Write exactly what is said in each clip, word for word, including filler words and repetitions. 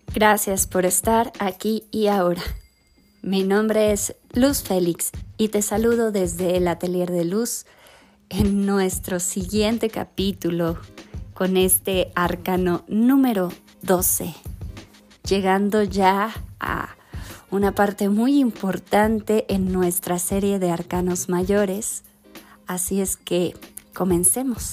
Gracias por estar aquí y ahora. Mi nombre es Luz Félix y te saludo desde el Atelier de Luz en nuestro siguiente capítulo con este arcano número doce, llegando ya a una parte muy importante en nuestra serie de arcanos mayores. Así es que comencemos.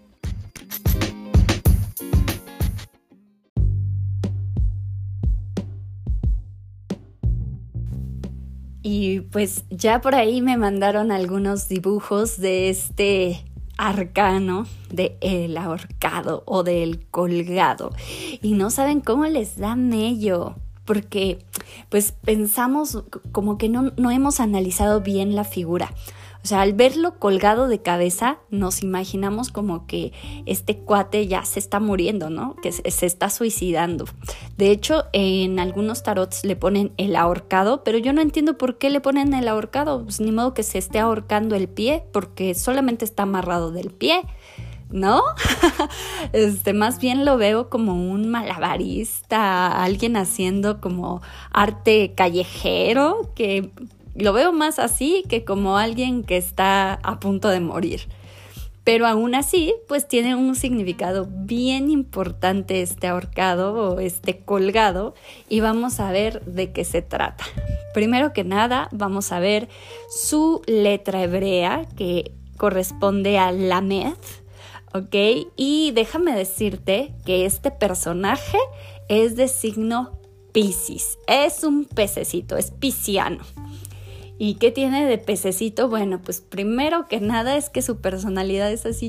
Y pues ya por ahí me mandaron algunos dibujos de este arcano, de el ahorcado o del colgado. Y no saben cómo les da mello, porque pues pensamos como que no, no hemos analizado bien la figura. O sea, al verlo colgado de cabeza, nos imaginamos como que este cuate ya se está muriendo, ¿no? Que se está suicidando. De hecho, en algunos tarots le ponen el ahorcado, pero yo no entiendo por qué le ponen el ahorcado. Pues ni modo que se esté ahorcando el pie, porque solamente está amarrado del pie, ¿no? este, más bien lo veo como un malabarista, alguien haciendo como arte callejero, que lo veo más así que como alguien que está a punto de morir. Pero aún así, pues tiene un significado bien importante este ahorcado o este colgado, y vamos a ver de qué se trata. Primero que nada, vamos a ver su letra hebrea, que corresponde a Lamed, ¿ok? Y déjame decirte que este personaje es de signo Piscis. Es un pececito, es pisciano. ¿Y qué tiene de pececito? Bueno, pues primero que nada es que su personalidad es así,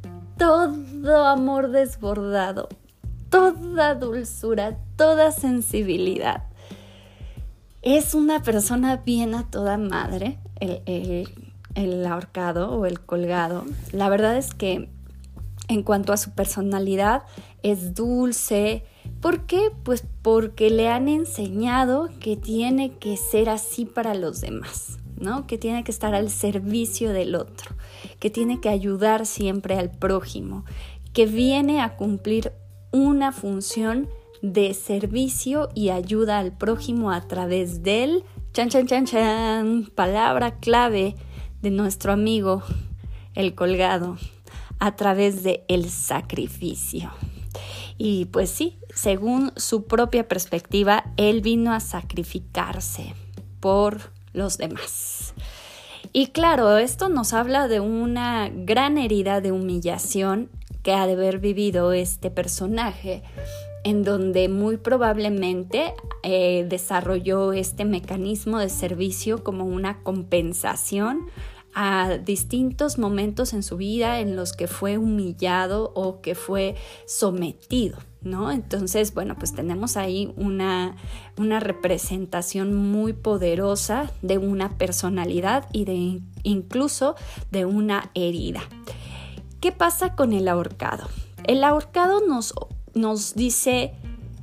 todo amor desbordado, toda dulzura, toda sensibilidad. Es una persona bien a toda madre, el, el, el ahorcado o el colgado. La verdad es que en cuanto a su personalidad es dulce. ¿Por qué? Pues porque le han enseñado que tiene que ser así para los demás, ¿no? Que tiene que estar al servicio del otro, que tiene que ayudar siempre al prójimo, que viene a cumplir una función de servicio y ayuda al prójimo a través del chan chan chan chan, palabra clave de nuestro amigo el colgado, a través de el sacrificio. Y pues sí, según su propia perspectiva, él vino a sacrificarse por los demás. Y claro, esto nos habla de una gran herida de humillación que ha de haber vivido este personaje, en donde muy probablemente eh, desarrolló este mecanismo de servicio como una compensación a distintos momentos en su vida en los que fue humillado o que fue sometido, ¿no? Entonces, bueno, pues tenemos ahí una, una representación muy poderosa de una personalidad y de incluso de una herida. ¿Qué pasa con el ahorcado? El ahorcado nos, nos dice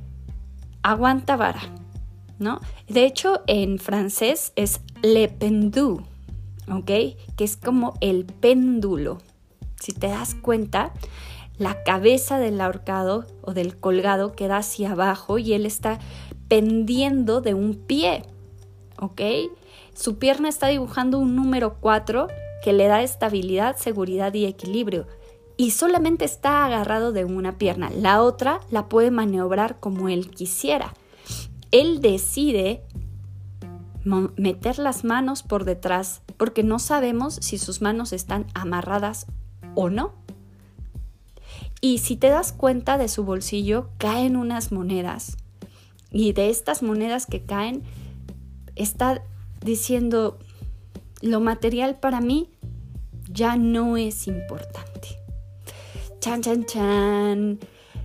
aguanta vara, ¿no? De hecho, en francés es le pendu, ¿ok? Que es como el péndulo. Si te das cuenta, la cabeza del ahorcado o del colgado queda hacia abajo y él está pendiendo de un pie, ¿ok? Su pierna está dibujando un número cuatro que le da estabilidad, seguridad y equilibrio. Y solamente está agarrado de una pierna. La otra la puede maniobrar como él quisiera. Él decide meter las manos por detrás porque no sabemos si sus manos están amarradas o no. Y si te das cuenta, de su bolsillo caen unas monedas, y de estas monedas que caen está diciendo: lo material para mí ya no es importante. Chan, chan, chan.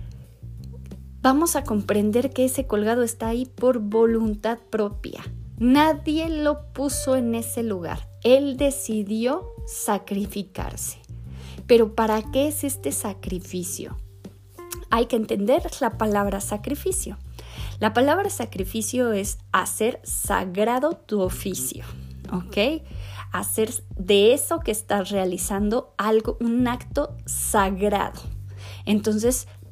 Vamos a comprender que ese colgado está ahí por voluntad propia. Nadie lo puso en ese lugar. Él decidió sacrificarse. Pero ¿para qué es este sacrificio? Hay que entender la palabra sacrificio. La palabra sacrificio es hacer sagrado tu oficio, ¿ok? Hacer de eso que estás realizando algo, un acto sagrado. Entonces,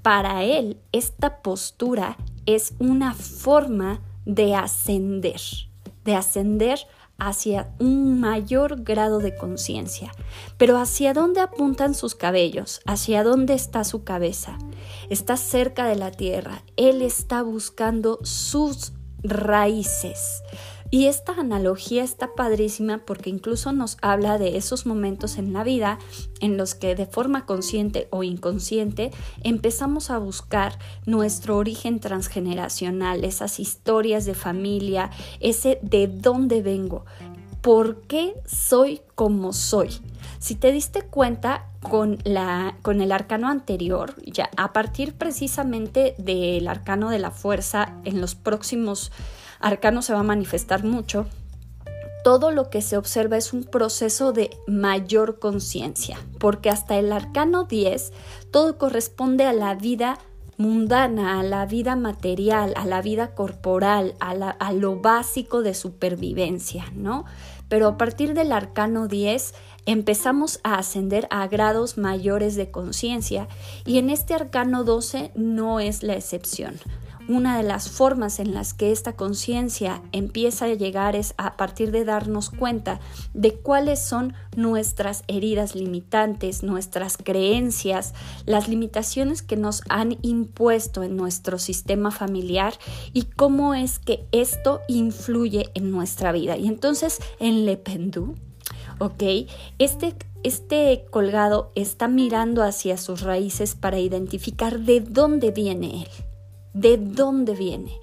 para él esta postura es una forma de ascender, de ascender hacia un mayor grado de conciencia. Pero ¿hacia dónde apuntan sus cabellos? ¿Hacia dónde está su cabeza? Está cerca de la tierra. Él está buscando sus raíces. Y esta analogía está padrísima porque incluso nos habla de esos momentos en la vida en los que de forma consciente o inconsciente empezamos a buscar nuestro origen transgeneracional, esas historias de familia, ese de dónde vengo, por qué soy como soy. Si te diste cuenta con, la, con el arcano anterior, ya a partir precisamente del arcano de la fuerza, en los próximos arcano se va a manifestar mucho, todo lo que se observa es un proceso de mayor conciencia, porque hasta el arcano diez todo corresponde a la vida mundana, a la vida material, a la vida corporal, a, la, a lo básico de supervivencia, ¿no? Pero a partir del arcano diez empezamos a ascender a grados mayores de conciencia y en este arcano doce no es la excepción. Una de las formas en las que esta conciencia empieza a llegar es a partir de darnos cuenta de cuáles son nuestras heridas limitantes, nuestras creencias, las limitaciones que nos han impuesto en nuestro sistema familiar y cómo es que esto influye en nuestra vida. Y entonces en Le Pendu, ¿ok? Este, este colgado está mirando hacia sus raíces para identificar de dónde viene él. ¿De dónde viene?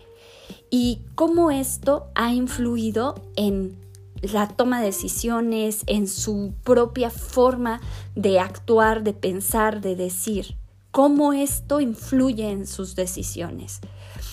Y cómo esto ha influido en la toma de decisiones, en su propia forma de actuar, de pensar, de decir. Cómo esto influye en sus decisiones.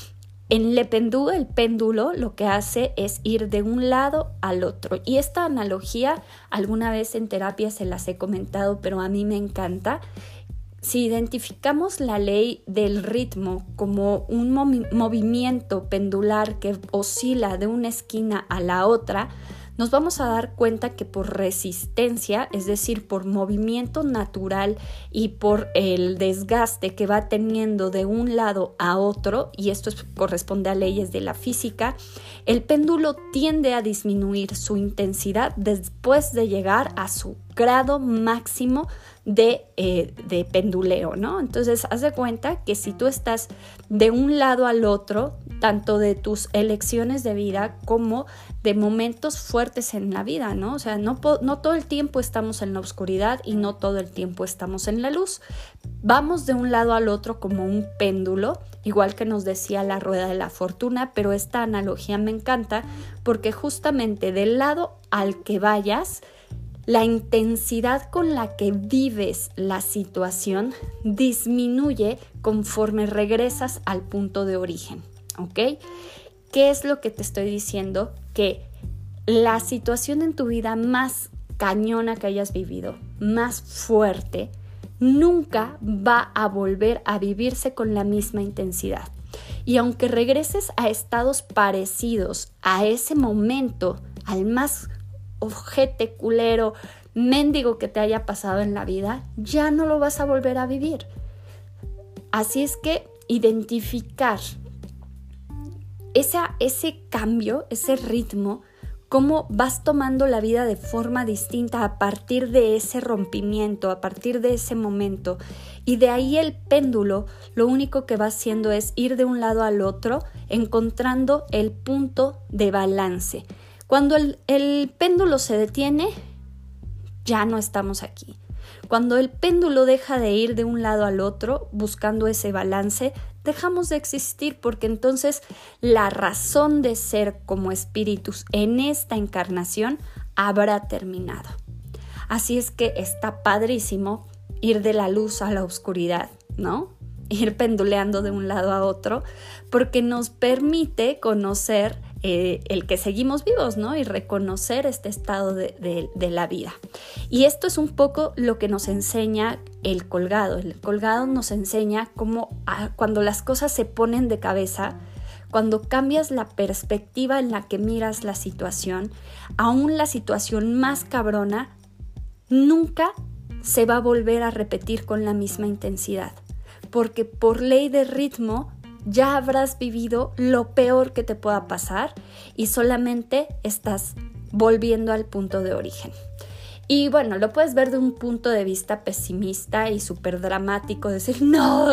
En Le Pendu, el péndulo, lo que hace es ir de un lado al otro. Y esta analogía, alguna vez en terapia se las he comentado, pero a mí me encanta. Si identificamos la ley del ritmo como un movi- movimiento pendular que oscila de una esquina a la otra, nos vamos a dar cuenta que por resistencia, es decir, por movimiento natural y por el desgaste que va teniendo de un lado a otro, y esto es, corresponde a leyes de la física, el péndulo tiende a disminuir su intensidad después de llegar a su grado máximo de, eh, de penduleo, ¿no? Entonces, haz de cuenta que si tú estás de un lado al otro, tanto de tus elecciones de vida como de momentos fuertes en la vida, ¿no? O sea, no, no todo el tiempo estamos en la oscuridad y no todo el tiempo estamos en la luz. Vamos de un lado al otro como un péndulo, igual que nos decía la rueda de la fortuna, pero esta analogía me encanta porque justamente del lado al que vayas, la intensidad con la que vives la situación disminuye conforme regresas al punto de origen, ¿ok? ¿Qué es lo que te estoy diciendo? Que la situación en tu vida más cañona que hayas vivido, más fuerte, nunca va a volver a vivirse con la misma intensidad. Y aunque regreses a estados parecidos a ese momento, al más ojete, culero, mendigo que te haya pasado en la vida, ya no lo vas a volver a vivir. Así es que identificar esa, ese cambio, ese ritmo, cómo vas tomando la vida de forma distinta a partir de ese rompimiento, a partir de ese momento. Y de ahí el péndulo lo único que va haciendo es ir de un lado al otro, encontrando el punto de balance. Cuando el, el péndulo se detiene, ya no estamos aquí. Cuando el péndulo deja de ir de un lado al otro buscando ese balance, dejamos de existir porque entonces la razón de ser como espíritus en esta encarnación habrá terminado. Así es que está padrísimo ir de la luz a la oscuridad, ¿no? Ir penduleando de un lado a otro porque nos permite conocer Eh, el que seguimos vivos, ¿no? Y reconocer este estado de, de, de la vida. Y esto es un poco lo que nos enseña el colgado. El colgado nos enseña cómo ah, cuando las cosas se ponen de cabeza, cuando cambias la perspectiva en la que miras la situación, aún la situación más cabrona, nunca se va a volver a repetir con la misma intensidad. porque por ley de ritmo ya habrás vivido lo peor que te pueda pasar y solamente estás volviendo al punto de origen. Y bueno, lo puedes ver de un punto de vista pesimista y súper dramático, decir, no,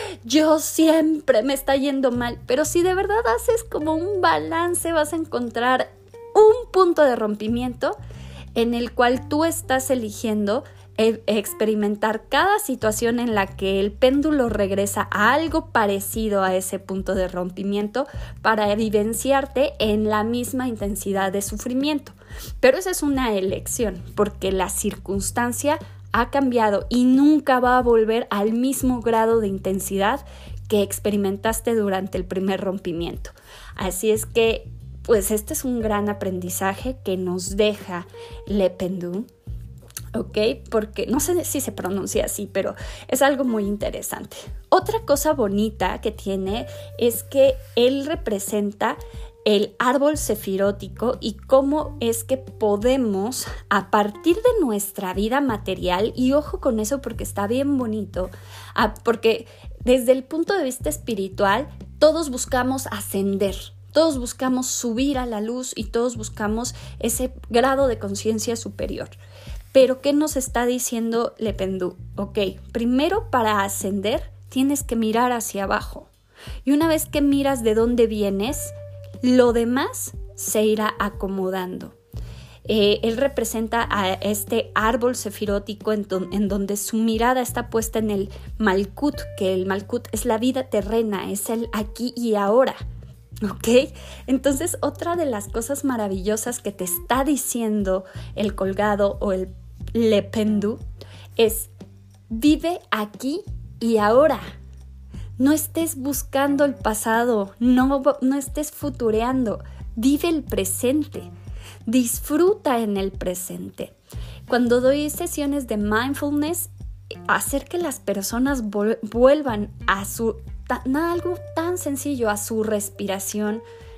yo siempre me está yendo mal. Pero si de verdad haces como un balance, vas a encontrar un punto de rompimiento en el cual tú estás eligiendo experimentar cada situación en la que el péndulo regresa a algo parecido a ese punto de rompimiento para evidenciarte en la misma intensidad de sufrimiento. Pero esa es una elección, porque la circunstancia ha cambiado y nunca va a volver al mismo grado de intensidad que experimentaste durante el primer rompimiento. Así es que, pues este es un gran aprendizaje que nos deja Le Pendu. ¿Ok? Porque no sé si se pronuncia así, pero es algo muy interesante. Otra cosa bonita que tiene es que él representa el árbol sefirótico y cómo es que podemos, a partir de nuestra vida material, y ojo con eso porque está bien bonito, porque desde el punto de vista espiritual, todos buscamos ascender. Todos buscamos subir a la luz y todos buscamos ese grado de conciencia superior. Pero ¿qué nos está diciendo Le Pendu? Ok, primero para ascender tienes que mirar hacia abajo. Y una vez que miras de dónde vienes, lo demás se irá acomodando. Eh, él representa a este árbol sefirótico en, don, en donde su mirada está puesta en el Malkut, que el Malkut es la vida terrena, es el aquí y ahora. ¿Ok? Entonces, otra de las cosas maravillosas que te está diciendo el colgado o el Le Pendu es: vive aquí y ahora. No estés buscando el pasado, no, no estés futureando, vive el presente, disfruta en el presente. Cuando doy sesiones de mindfulness, hacer que las personas vol- vuelvan a su ta- algo tan sencillo, a su respiración,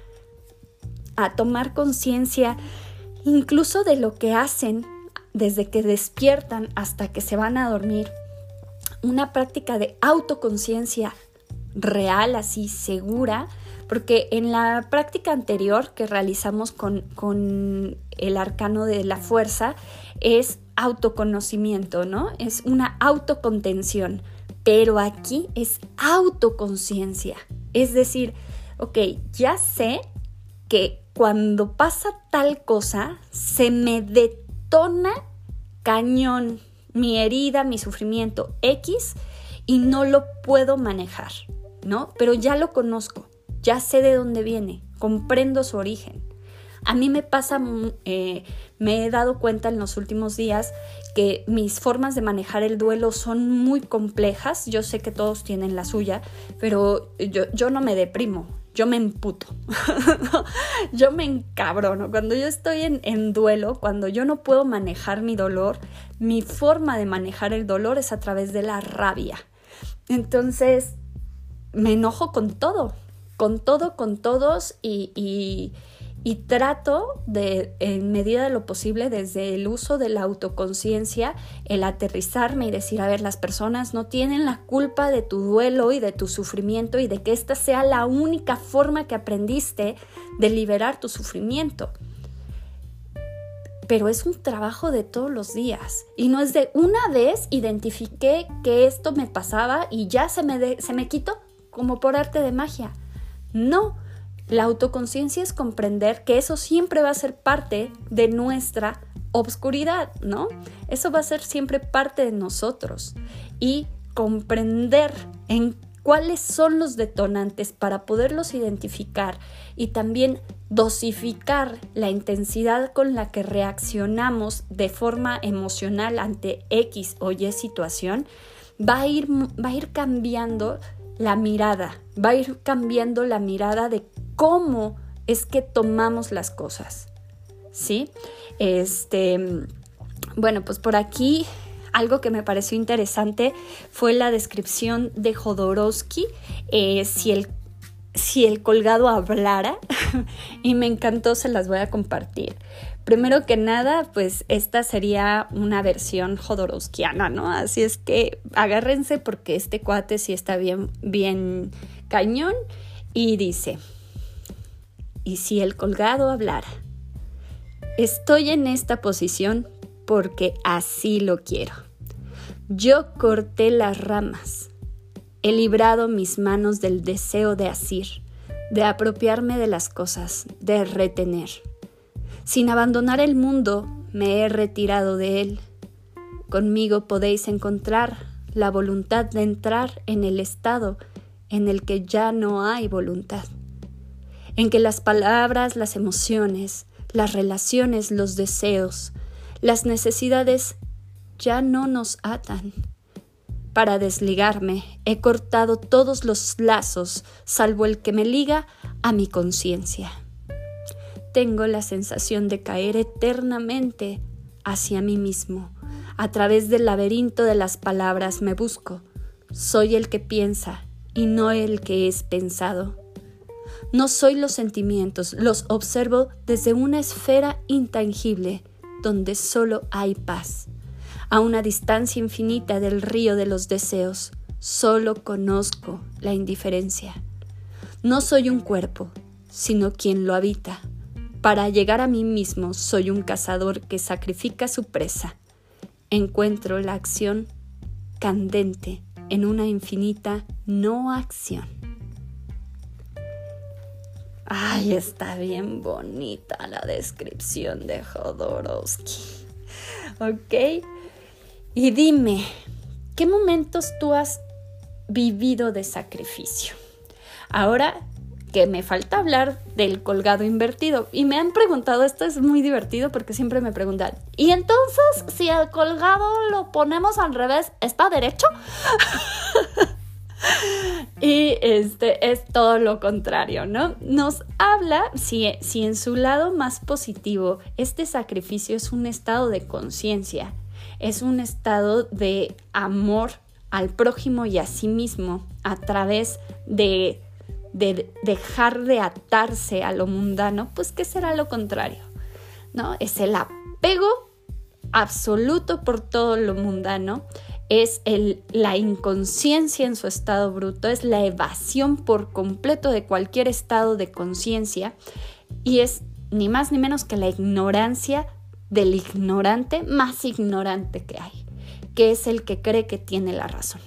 a tomar conciencia incluso de lo que hacen desde que despiertan hasta que se van a dormir. Una práctica de autoconciencia real, así segura, porque en la práctica anterior que realizamos con, con el arcano de la fuerza es autoconocimiento, ¿no? Es una autocontención, pero aquí es autoconciencia. Es decir, ok, ya sé que cuando pasa tal cosa se me detona cañón mi herida, mi sufrimiento X y no lo puedo manejar, ¿no? Pero ya lo conozco, ya sé de dónde viene, comprendo su origen. A mí me pasa, eh, me he dado cuenta en los últimos días que mis formas de manejar el duelo son muy complejas. Yo sé que todos tienen la suya, pero yo, yo no me deprimo, yo me emputo, yo me encabrono. Cuando yo estoy en, en duelo, cuando yo no puedo manejar mi dolor, mi forma de manejar el dolor es a través de la rabia. Entonces, me enojo con todo, con todo, con todos y... y Y trato de, en medida de lo posible, desde el uso de la autoconciencia, el aterrizarme y decir, a ver, las personas no tienen la culpa de tu duelo y de tu sufrimiento y de que esta sea la única forma que aprendiste de liberar tu sufrimiento. Pero es un trabajo de todos los días y no es de una vez identifiqué que esto me pasaba y ya se me, de, se me quitó como por arte de magia. No. La autoconciencia es comprender que eso siempre va a ser parte de nuestra obscuridad, ¿no? Eso va a ser siempre parte de nosotros. Y comprender en cuáles son los detonantes para poderlos identificar y también dosificar la intensidad con la que reaccionamos de forma emocional ante X o Y situación, va a ir, va a ir cambiando la mirada, va a ir cambiando la mirada de cómo es que tomamos las cosas, ¿sí? Este, bueno, pues por aquí algo que me pareció interesante fue la descripción de Jodorowsky, eh, si el, si el colgado hablara, y me encantó, se las voy a compartir. primero que nada, pues esta sería una versión jodorowskiana, ¿no? Así es que agárrense porque este cuate sí está bien, bien cañón. Y dice, y si el colgado hablara, estoy en esta posición porque así lo quiero. Yo corté las ramas, he librado mis manos del deseo de asir, de apropiarme de las cosas, de retener. Sin abandonar el mundo, me he retirado de él. Conmigo podéis encontrar la voluntad de entrar en el estado en el que ya no hay voluntad, en que las palabras, las emociones, las relaciones, los deseos, las necesidades ya no nos atan. Para desligarme, he cortado todos los lazos, salvo el que me liga a mi conciencia. Tengo la sensación de caer eternamente hacia mí mismo. A través del laberinto de las palabras me busco. Soy el que piensa y no el que es pensado. No soy los sentimientos, los observo desde una esfera intangible donde solo hay paz. A una distancia infinita del río de los deseos, solo conozco la indiferencia. No soy un cuerpo, sino quien lo habita. Para llegar a mí mismo, soy un cazador que sacrifica su presa. Encuentro la acción candente en una infinita no acción. Ay, está bien bonita la descripción de Jodorowsky. ¿Ok? Y dime, ¿qué momentos tú has vivido de sacrificio? Ahora que me falta hablar del colgado invertido. Y me han preguntado, esto es muy divertido porque siempre me preguntan, ¿y entonces si el colgado lo ponemos al revés, está derecho? Y este es todo lo contrario, ¿no? Nos habla, si, si en su lado más positivo, este sacrificio es un estado de conciencia, es un estado de amor al prójimo y a sí mismo a través de, de dejar de atarse a lo mundano, pues ¿qué será lo contrario? ¿No? Es el apego absoluto por todo lo mundano, es el, la inconsciencia en su estado bruto, es la evasión por completo de cualquier estado de conciencia y es ni más ni menos que la ignorancia del ignorante más ignorante que hay, que es el que cree que tiene la razón,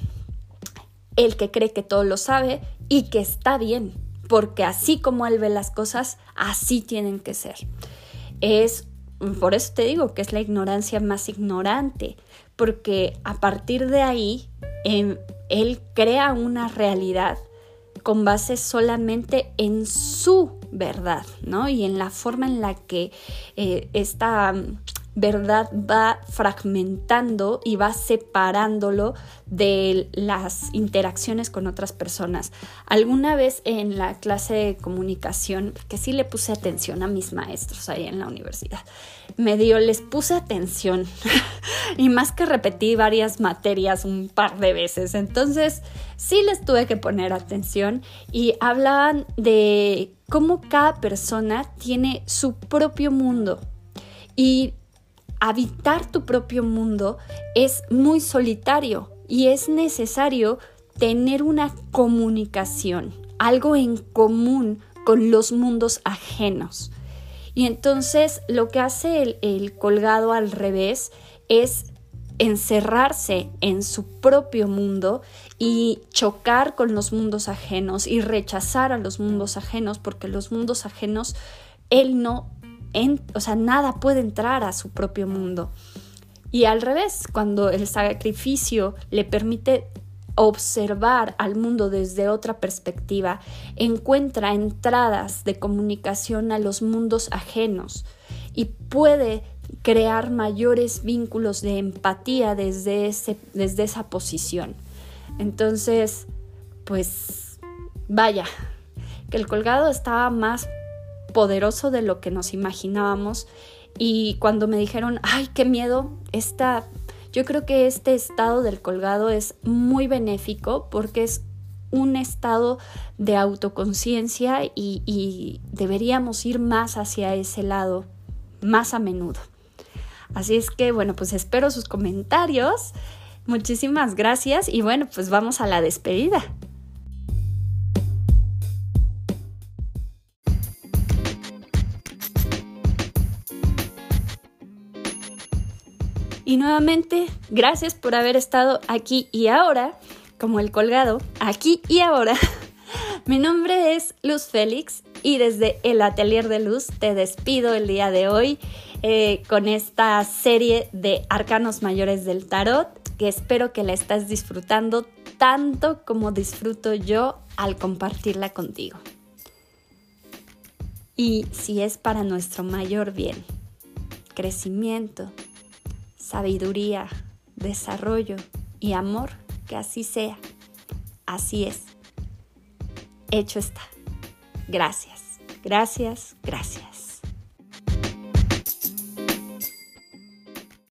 el que cree que todo lo sabe y que está bien, porque así como él ve las cosas, así tienen que ser. Es, por eso te digo que es la ignorancia más ignorante, porque a partir de ahí eh, él crea una realidad con base solamente en su verdad, ¿no? Y en la forma en la que eh, esta verdad va fragmentando y va separándolo de las interacciones con otras personas. Alguna vez en la clase de comunicación, que sí le puse atención a mis maestros ahí en la universidad, medio les puse atención y más que repetí varias materias un par de veces, entonces sí les tuve que poner atención y hablaban de cómo cada persona tiene su propio mundo y habitar tu propio mundo es muy solitario y es necesario tener una comunicación, algo en común con los mundos ajenos. Y entonces lo que hace el, el colgado al revés es encerrarse en su propio mundo y chocar con los mundos ajenos y rechazar a los mundos ajenos, porque los mundos ajenos él no En, o sea, nada puede entrar a su propio mundo. Y al revés, cuando el sacrificio le permite observar al mundo desde otra perspectiva, encuentra entradas de comunicación a los mundos ajenos y puede crear mayores vínculos de empatía desde, ese, desde esa posición. Entonces, pues vaya, que el colgado estaba más poderoso de lo que nos imaginábamos y cuando me dijeron, ay, qué miedo, esta, yo creo que este estado del colgado es muy benéfico porque es un estado de autoconciencia y, y deberíamos ir más hacia ese lado, más a menudo. Así es que, bueno, pues espero sus comentarios. Muchísimas gracias y bueno, pues vamos a la despedida. Y nuevamente, gracias por haber estado aquí y ahora, como el colgado, aquí y ahora. Mi nombre es Luz Félix y desde el Atelier de Luz te despido el día de hoy eh, con esta serie de arcanos mayores del tarot, que espero que la estés disfrutando tanto como disfruto yo al compartirla contigo. Y si es para nuestro mayor bien, crecimiento, sabiduría, desarrollo y amor, que así sea. Así es. Hecho está. Gracias, gracias, gracias.